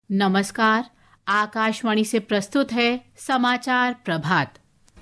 नमस्कार। आकाशवाणी से प्रस्तुत है समाचार प्रभात।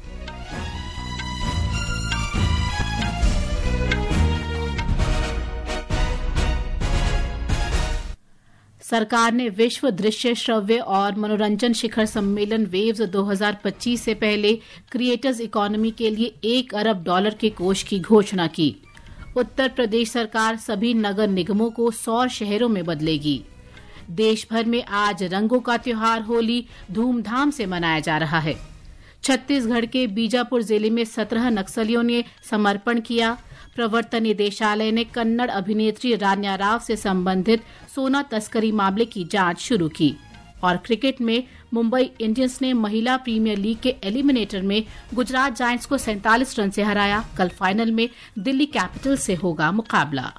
सरकार ने विश्व दृश्य श्रव्य और मनोरंजन शिखर सम्मेलन वेव्स 2025 से पहले क्रिएटर्स इकोनॉमी के लिए $1 अरब के कोष की घोषणा की। उत्तर प्रदेश सरकार सभी नगर निगमों को सौर शहरों में बदलेगी। देश भर में आज रंगों का त्योहार होली धूमधाम से मनाया जा रहा है। छत्तीसगढ़ के बीजापुर जिले में 17 नक्सलियों ने समर्पण किया। प्रवर्तन निदेशालय ने कन्नड़ अभिनेत्री रान्या राव से संबंधित सोना तस्करी मामले की जांच शुरू की। और क्रिकेट में मुंबई इंडियंस ने महिला प्रीमियर लीग के एलिमिनेटर में गुजरात जायंट्स को 47 रन से हराया। कल फाइनल में दिल्ली कैपिटल्स से होगा मुकाबला।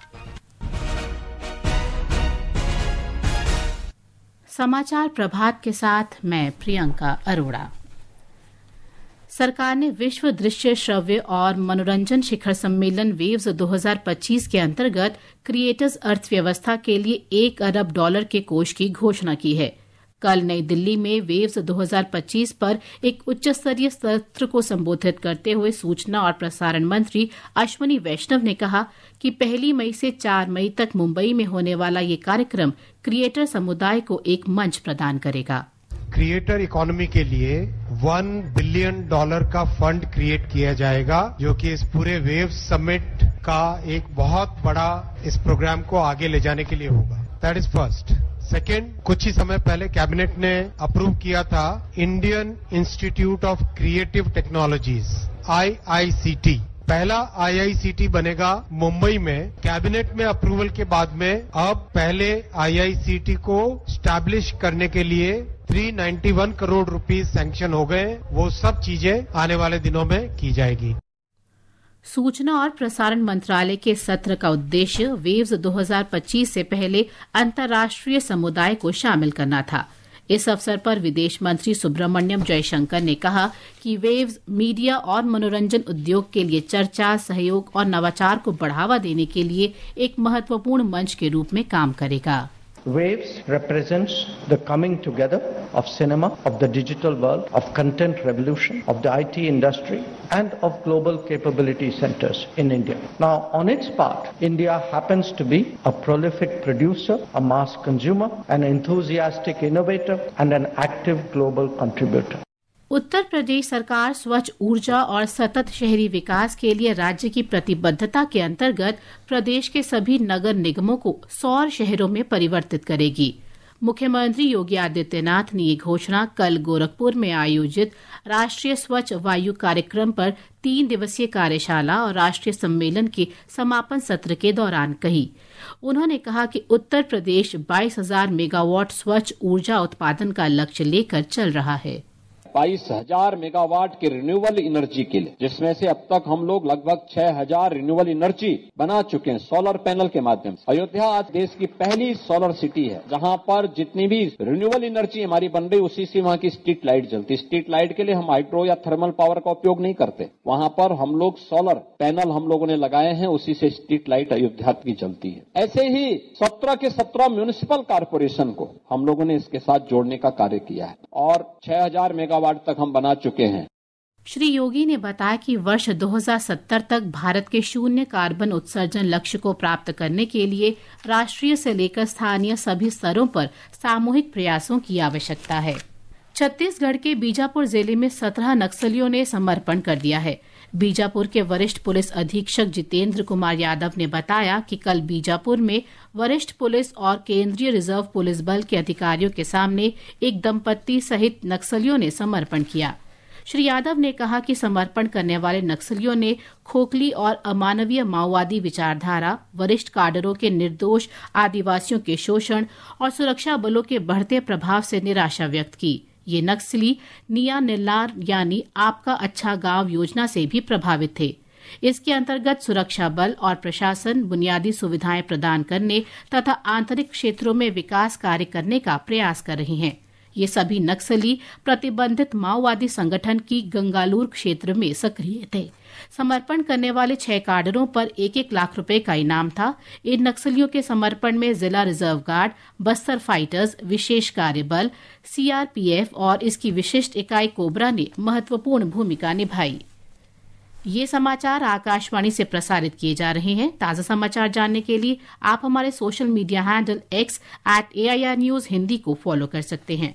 समाचार प्रभात के साथ मैं प्रियंका अरोड़ा। सरकार ने विश्व दृश्य श्रव्य और मनोरंजन शिखर सम्मेलन वेव्स 2025 के अंतर्गत क्रिएटर्स अर्थव्यवस्था के लिए $1 अरब के कोष की घोषणा की है। कल नई दिल्ली में वेव्स 2025 पर एक उच्च स्तरीय सत्र को संबोधित करते हुए सूचना और प्रसारण मंत्री अश्विनी वैष्णव ने कहा कि 1 मई से 4 मई तक मुंबई में होने वाला ये कार्यक्रम क्रिएटर समुदाय को एक मंच प्रदान करेगा। क्रिएटर इकोनॉमी के लिए $1 बिलियन का फंड क्रिएट किया जाएगा, जो कि इस पूरे वेव समिट का एक बहुत बड़ा इस प्रोग्राम को आगे ले जाने के लिए होगा। That is first. सेकेंड, कुछ ही समय पहले कैबिनेट ने अप्रूव किया था Indian Institute of Creative Technologies IICT। पहला IICT बनेगा मुंबई में। कैबिनेट में अप्रूवल के बाद में अब पहले IICT को स्टैब्लिश करने के लिए 391 करोड़ रुपीस सैंक्शन हो गए। वो सब चीजें आने वाले दिनों में की जाएगी। सूचना और प्रसारण मंत्रालय के सत्र का उद्देश्य वेव्स 2025 से पहले अंतर्राष्ट्रीय समुदाय को शामिल करना था। इस अवसर पर विदेश मंत्री सुब्रमण्यम जयशंकर ने कहा कि वेव्स मीडिया और मनोरंजन उद्योग के लिए चर्चा, सहयोग और नवाचार को बढ़ावा देने के लिए एक महत्वपूर्ण मंच के रूप में काम करेगा। Waves represents the coming together of cinema, of the digital world, of content revolution, of the IT industry, and of global capability centers in India. Now, on its part, India happens to be a prolific producer, a mass consumer, an enthusiastic innovator, and an active global contributor. Uttar Pradesh सरकार स्वच्छ ऊर्जा और सतत शहरी विकास के लिए राज्य की प्रतिबद्धता के अंतर्गत प्रदेश के सभी नगर निगमों को सौर शहरों में परिवर्तित करेगी। मुख्यमंत्री योगी आदित्यनाथ ने ये घोषणा कल गोरखपुर में आयोजित राष्ट्रीय स्वच्छ वायु कार्यक्रम पर 3 दिवसीय कार्यशाला और राष्ट्रीय सम्मेलन के समापन सत्र के दौरान कही। उन्होंने कहा कि उत्तर प्रदेश 22,000 मेगावाट स्वच्छ ऊर्जा उत्पादन का लक्ष्य लेकर चल रहा है। 22,000 मेगावाट की रिन्यूएबल एनर्जी के लिए, जिसमें से अब तक हम लोग लगभग 6,000 रिन्यूएबल एनर्जी बना चुके हैं सोलर पैनल के माध्यम से। अयोध्या आज देश की पहली सोलर सिटी है, जहां पर जितनी भी रिन्यूएबल एनर्जी हमारी बन रही, उसी से वहां की स्ट्रीट लाइट जलती। स्ट्रीट लाइट के लिए हम हाइड्रो या थर्मल पावर का उपयोग नहीं करते, वहां पर हम लोग सोलर पैनल हम लोगों ने लगाए हैं, उसी से स्ट्रीट लाइट अयोध्या की जलती है। ऐसे ही 17 के 17 म्यूनिसिपल कारपोरेशन को हम लोगों ने इसके साथ जोड़ने का कार्य किया है और 6,000 मेगावाट तक हम बना चुके हैं। श्री योगी ने बताया कि वर्ष 2070 तक भारत के शून्य कार्बन उत्सर्जन लक्ष्य को प्राप्त करने के लिए राष्ट्रीय से लेकर स्थानीय सभी स्तरों पर सामूहिक प्रयासों की आवश्यकता है। छत्तीसगढ़ के बीजापुर जिले में 17 नक्सलियों ने समर्पण कर दिया है। बीजापुर के वरिष्ठ पुलिस अधीक्षक जितेंद्र कुमार यादव ने बताया कि कल बीजापुर में वरिष्ठ पुलिस और केंद्रीय रिजर्व पुलिस बल के अधिकारियों के सामने एक दंपत्ति सहित नक्सलियों ने समर्पण किया। श्री यादव ने कहा कि समर्पण करने वाले नक्सलियों ने खोखली और अमानवीय माओवादी विचारधारा, वरिष्ठ काडरों के निर्दोष आदिवासियों के शोषण और सुरक्षा बलों के बढ़ते प्रभाव से निराशा व्यक्त की। ये नक्सली निया निल्लार यानी आपका अच्छा गांव योजना से भी प्रभावित थे। इसके अंतर्गत सुरक्षा बल और प्रशासन बुनियादी सुविधाएं प्रदान करने तथा आंतरिक क्षेत्रों में विकास कार्य करने का प्रयास कर रही हैं। ये सभी नक्सली प्रतिबंधित माओवादी संगठन की गंगालूर क्षेत्र में सक्रिय थे। समर्पण करने वाले 6 काडरों पर 1-1 लाख रुपए का इनाम था। इन नक्सलियों के समर्पण में जिला रिजर्व गार्ड, बस्तर फाइटर्स, विशेष कार्य बल, सीआरपीएफ और इसकी विशिष्ट इकाई कोबरा ने महत्वपूर्ण भूमिका निभाई। ये समाचार आकाशवाणी से प्रसारित किए जा रहे हैं। ताजा समाचार जानने के लिए आप हमारे social media handle X @AIR News Hindi को फॉलो कर सकते हैं।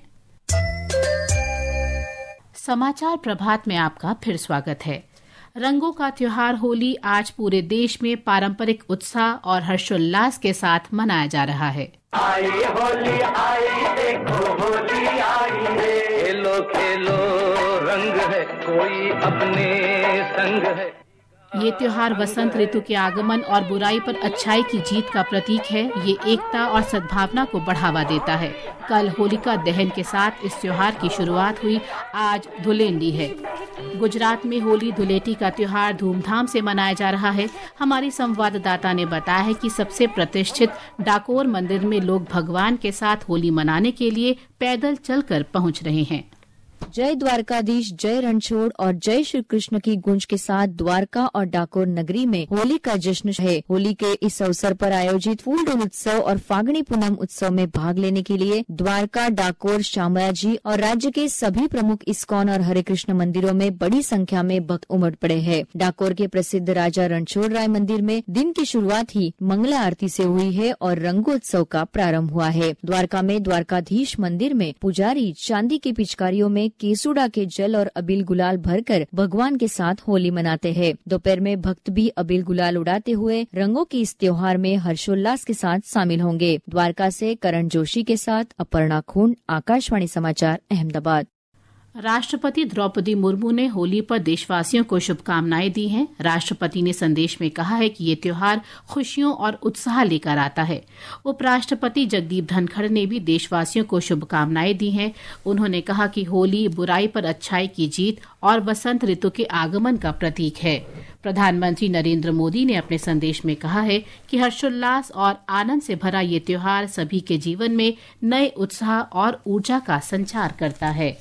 समाचार प्रभात में आपका फिर स्वागत है। रंगों का त्योहार होली आज पूरे देश में पारंपरिक उत्साह और हर्षोल्लास के साथ मनाया जा रहा है। आई होली आई, देखो होली आई है, खेलो खेलो रंग है, कोई अपने संग है। ये त्योहार वसंत ऋतु के आगमन और बुराई पर अच्छाई की जीत का प्रतीक है। ये एकता और सद्भावना को बढ़ावा देता है। कल होलिका दहन के साथ इस त्योहार की शुरुआत हुई। आज धुलेंडी है। गुजरात में होली धुलेटी का त्योहार धूमधाम से मनाया जा रहा है। हमारी संवाददाता ने बताया है कि सबसे प्रतिष्ठित डाकोर मंदिर में लोग भगवान के साथ होली मनाने के लिए पैदल चलकर पहुंच रहे हैं। जय द्वारकाधीश, जय रणछोड़ और जय श्री कृष्ण की गूंज के साथ द्वारका और डाकोर नगरी में होली का जश्न है। होली के इस अवसर पर आयोजित फूलडोल उत्सव और फागणी पूनम उत्सव में भाग लेने के लिए द्वारका, डाकोर, शामयाजी और राज्य के सभी प्रमुख इस्कॉन और हरे कृष्ण मंदिरों में बड़ी संख्या में भक्त उमड़ पड़े हैं। डाकोर के प्रसिद्ध राजा रणछोड़ राय मंदिर में दिन की शुरुआत ही मंगला आरती से हुई है और रंगोत्सव का प्रारंभ हुआ है। द्वारका में द्वारकाधीश मंदिर में पुजारी चांदी की पिचकारियों में केसुड़ा के जल और अबील गुलाल भरकर भगवान के साथ होली मनाते हैं। दोपहर में भक्त भी अबील गुलाल उड़ाते हुए रंगों के इस त्योहार में हर्षोल्लास के साथ शामिल होंगे। द्वारका से करण जोशी के साथ अपर्णा खून, आकाशवाणी समाचार, अहमदाबाद। राष्ट्रपति द्रौपदी मुर्मू ने होली पर देशवासियों को शुभकामनाएं दी हैं। राष्ट्रपति ने संदेश में कहा है कि ये त्योहार खुशियों और उत्साह लेकर आता है। उपराष्ट्रपति जगदीप धनखड़ ने भी देशवासियों को शुभकामनाएं दी हैं। उन्होंने कहा कि होली बुराई पर अच्छाई की जीत और वसंत ऋतु के आगमन का प्रतीक है। प्रधानमंत्री नरेंद्र मोदी ने अपने संदेश में कहा है कि हर्षोल्लास और आनंद से भरा ये त्योहार सभी के जीवन में नए उत्साह और ऊर्जा का संचार करता है।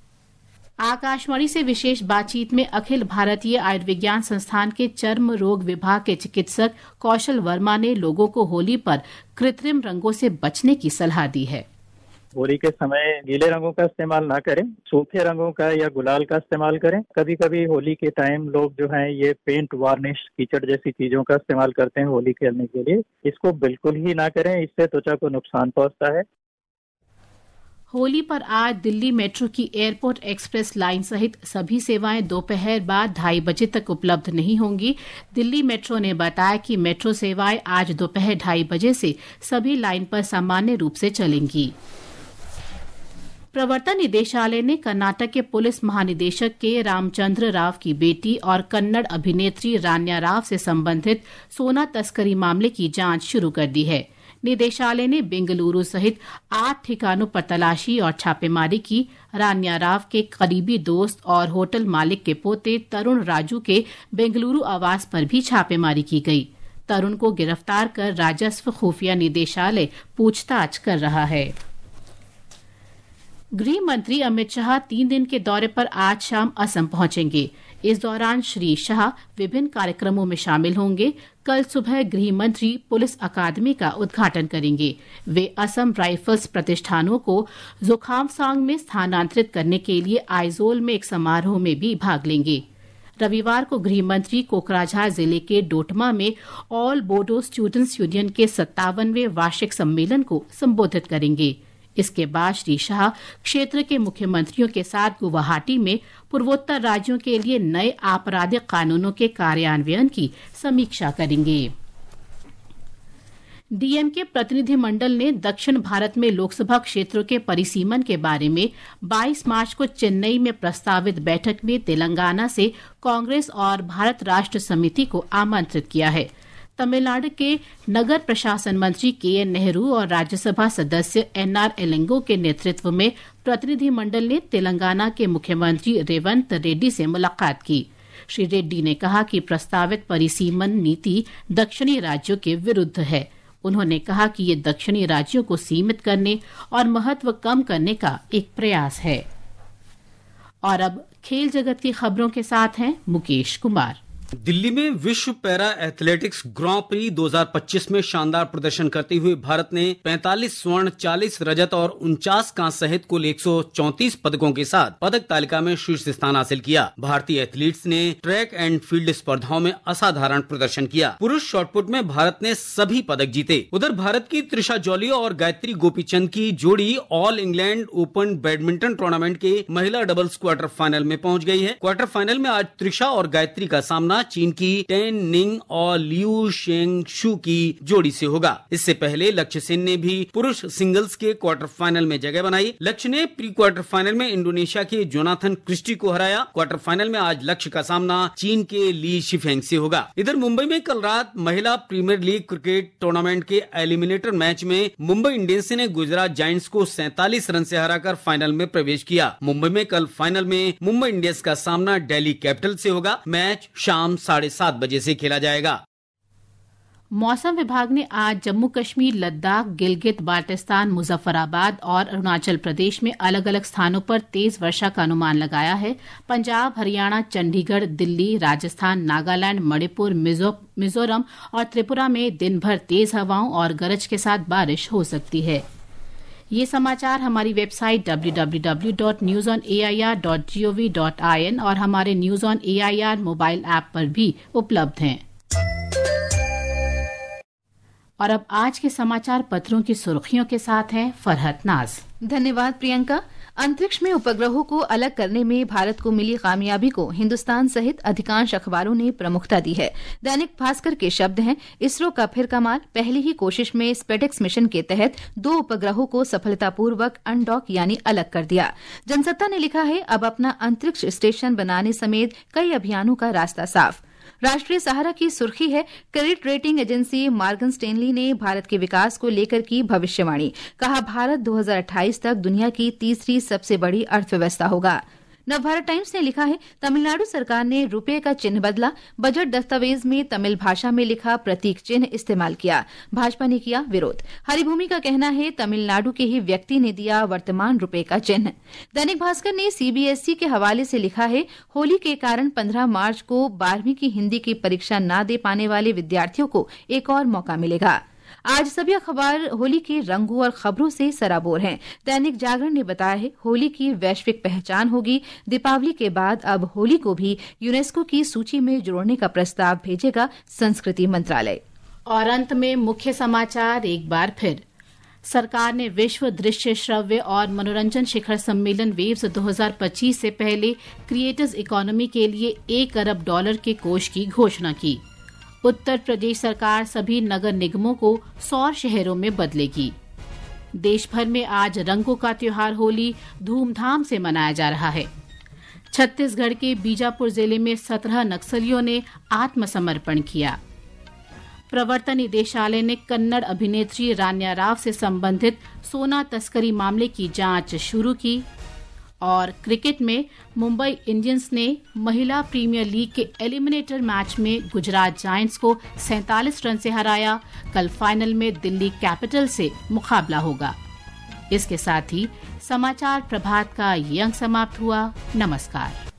आकाशवाणी से विशेष बातचीत में अखिल भारतीय आयुर्विज्ञान संस्थान के चर्म रोग विभाग के चिकित्सक कौशल वर्मा ने लोगों को होली पर कृत्रिम रंगों से बचने की सलाह दी है। होली के समय गीले रंगों का इस्तेमाल ना करें, सूखे रंगों का या गुलाल का इस्तेमाल करें। कभी कभी होली के टाइम लोग जो हैं ये पेंट, वार्निश, कीचड़ जैसी चीजों का इस्तेमाल करते हैं होली खेलने के लिए। इसको बिल्कुल ही ना करें, इससे त्वचा को नुकसान पहुंचता है। होली पर आज दिल्ली मेट्रो की एयरपोर्ट एक्सप्रेस लाइन सहित सभी सेवाएं दोपहर बाद 2:30 बजे तक उपलब्ध नहीं होंगी। दिल्ली मेट्रो ने बताया कि मेट्रो सेवाएं आज दोपहर 2:30 बजे से सभी लाइन पर सामान्य रूप से चलेंगी। प्रवर्तन निदेशालय ने कर्नाटक के पुलिस महानिदेशक के रामचंद्र राव की बेटी और कन्नड़ अभिनेत्री रान्या राव से संबंधित सोना तस्करी मामले की जांच शुरू कर दी है। निदेशालय ने बेंगलुरु सहित 8 ठिकानों पर तलाशी और छापेमारी की। रान्या राव के करीबी दोस्त और होटल मालिक के पोते तरुण राजू के बेंगलुरु आवास पर भी छापेमारी की गई। तरुण को गिरफ्तार कर राजस्व खुफिया निदेशालय पूछताछ कर रहा है। गृह मंत्री अमित शाह 3 दिन के दौरे पर आज शाम असम पहुंचेंगे। इस दौरान श्री शाह विभिन्न कार्यक्रमों में शामिल होंगे। कल सुबह गृह मंत्री पुलिस अकादमी का उद्घाटन करेंगे। वे असम राइफल्स प्रतिष्ठानों को जोखामसांग में स्थानांतरित करने के लिए आइजोल में एक समारोह में भी भाग लेंगे। रविवार को गृह मंत्री कोकराझार जिले के डोटमा में ऑल बोडो स्टूडेंट्स यूनियन के 57वें वार्षिक सम्मेलन को संबोधित करेंगे। इसके बाद श्री शाह क्षेत्र के मुख्यमंत्रियों के साथ गुवाहाटी में पूर्वोत्तर राज्यों के लिए नए आपराधिक कानूनों के कार्यान्वयन की समीक्षा करेंगे। डीएमके प्रतिनिधिमंडल ने दक्षिण भारत में लोकसभा क्षेत्रों के परिसीमन के बारे में 22 मार्च को चेन्नई में प्रस्तावित बैठक में तेलंगाना से कांग्रेस और भारत राष्ट्र समिति को आमंत्रित किया है। तमिलनाडु के नगर प्रशासन मंत्री के.एन. नेहरू और राज्यसभा सदस्य एन.आर. एलेंगो के नेतृत्व में प्रतिनिधिमंडल ने तेलंगाना के मुख्यमंत्री रेवंत रेड्डी से मुलाकात की। श्री रेड्डी ने कहा कि प्रस्तावित परिसीमन नीति दक्षिणी राज्यों के विरुद्ध है। उन्होंने कहा कि ये दक्षिणी राज्यों को सीमित करने और महत्व कम करने का एक प्रयास है। और अब खेल जगत की खबरों के साथ हैं मुकेश कुमार। दिल्ली में विश्व पैरा एथलेटिक्स ग्रां प्री 2025 में शानदार प्रदर्शन करते हुए भारत ने 45 स्वर्ण, 40 रजत और 49 कांस्य सहित कुल 134 पदकों के साथ पदक तालिका में शीर्ष स्थान हासिल किया। भारतीय एथलीट्स ने ट्रैक एंड फील्ड स्पर्धाओं में असाधारण प्रदर्शन किया। पुरुष शॉटपुट में भारत ने सभी पदक जीते। उधर भारत की त्रिशा जौली और गायत्री गोपीचंद की जोड़ी All England Open badminton tournament के महिला डबल्स क्वार्टर फाइनल में पहुंच गई है। क्वार्टर फाइनल में आज त्रिशा और गायत्री का सामना चीन की टेन निंग और लियू शेंग शू की जोड़ी से होगा। इससे पहले लक्ष्य सेन ने भी पुरुष सिंगल्स के क्वार्टर फाइनल में जगह बनाई। लक्ष्य ने प्री क्वार्टर फाइनल में इंडोनेशिया के जोनाथन क्रिस्टी को हराया। क्वार्टर फाइनल में आज लक्ष्य का सामना चीन के ली शिफेंग से होगा। इधर मुंबई में कल रात महिला प्रीमियर लीग क्रिकेट टूर्नामेंट के एलिमिनेटर मैच में मुंबई इंडियंस ने गुजरात जायंट्स को 47 रन से हराकर फाइनल में प्रवेश किया। मुंबई में कल फाइनल में मुंबई इंडियंस का सामना दिल्ली कैपिटल से होगा। मैच शाम 7:30 बजे से खेला जाएगा। मौसम विभाग ने आज जम्मू कश्मीर, लद्दाख, गिलगित बाल्टिस्तान, मुजफ्फराबाद और अरुणाचल प्रदेश में अलग अलग स्थानों पर तेज वर्षा का अनुमान लगाया है। पंजाब, हरियाणा, चंडीगढ़, दिल्ली, राजस्थान, नागालैंड, मणिपुर, मिजोरम और त्रिपुरा में दिन भर तेज हवाओं और गरज के साथ बारिश हो सकती है। ये समाचार हमारी वेबसाइट www.newsonair.gov.in और हमारे news on AIR mobile app पर भी उपलब्ध हैं। और अब आज के समाचार पत्रों की सुर्खियों के साथ हैं फरहत नाज। धन्यवाद प्रियंका। अंतरिक्ष में उपग्रहों को अलग करने में भारत को मिली कामयाबी को हिंदुस्तान सहित अधिकांश अखबारों ने प्रमुखता दी है। दैनिक भास्कर के शब्द हैं, इसरो का फिर कमाल, पहली ही कोशिश में स्पेडेक्स मिशन के तहत 2 उपग्रहों को सफलतापूर्वक अनडॉक यानी अलग कर दिया। जनसत्ता ने लिखा है, अब अपना अंतरिक्ष स्टेशन बनाने समेत कई अभियानों का रास्ता साफ। राष्ट्रीय सहारा की सुर्खी है, credit rating agency Morgan Stanley ने भारत के विकास को लेकर की भविष्यवाणी। कहा, भारत 2028 तक दुनिया की तीसरी सबसे बड़ी अर्थव्यवस्था होगा। नवभारत टाइम्स ने लिखा है, तमिलनाडु सरकार ने रुपये का चिन्ह बदला, बजट दस्तावेज में तमिल भाषा में लिखा प्रतीक चिन्ह इस्तेमाल किया, भाजपा ने किया विरोध। हरिभूमि का कहना है, तमिलनाडु के ही व्यक्ति ने दिया वर्तमान रुपये का चिन्ह। दैनिक भास्कर ने सीबीएसई के हवाले से लिखा है, होली के कारण 15 मार्च को 12वीं की हिंदी की परीक्षा न दे पाने वाले विद्यार्थियों को एक और मौका मिलेगा। आज सभी अखबार होली के रंगों और खबरों से सराबोर हैं। दैनिक जागरण ने बताया है, होली की वैश्विक पहचान होगी। दीपावली के बाद अब होली को भी यूनेस्को की सूची में जोड़ने का प्रस्ताव भेजेगा संस्कृति मंत्रालय। और अंत में मुख्य समाचार एक बार फिर। सरकार ने विश्व दृश्य श्रव्य और मनोरंजन शिखर सम्मेलन वेव्स 2025 से पहले क्रिएटर्स इकोनॉमी के लिए $1 अरब के कोष की घोषणा की। उत्तर प्रदेश सरकार सभी नगर निगमों को सौर शहरों में बदलेगी। देश भर में आज रंगों का त्योहार होली धूमधाम से मनाया जा रहा है। छत्तीसगढ़ के बीजापुर जिले में 17 नक्सलियों ने आत्मसमर्पण किया। प्रवर्तन निदेशालय ने कन्नड़ अभिनेत्री रान्या राव से संबंधित सोना तस्करी मामले की जांच शुरू की। और क्रिकेट में मुंबई इंडियंस ने महिला प्रीमियर लीग के एलिमिनेटर मैच में गुजरात जायंट्स को 47 रन से हराया। कल फाइनल में दिल्ली कैपिटल से मुकाबला होगा। इसके साथ ही समाचार प्रभात का ये अंक समाप्त हुआ। नमस्कार।